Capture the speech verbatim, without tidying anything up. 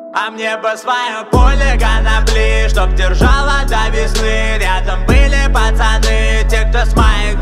А мне бы свое поле конопли, чтоб держала до весны. Рядом были пацаны, те, кто с моих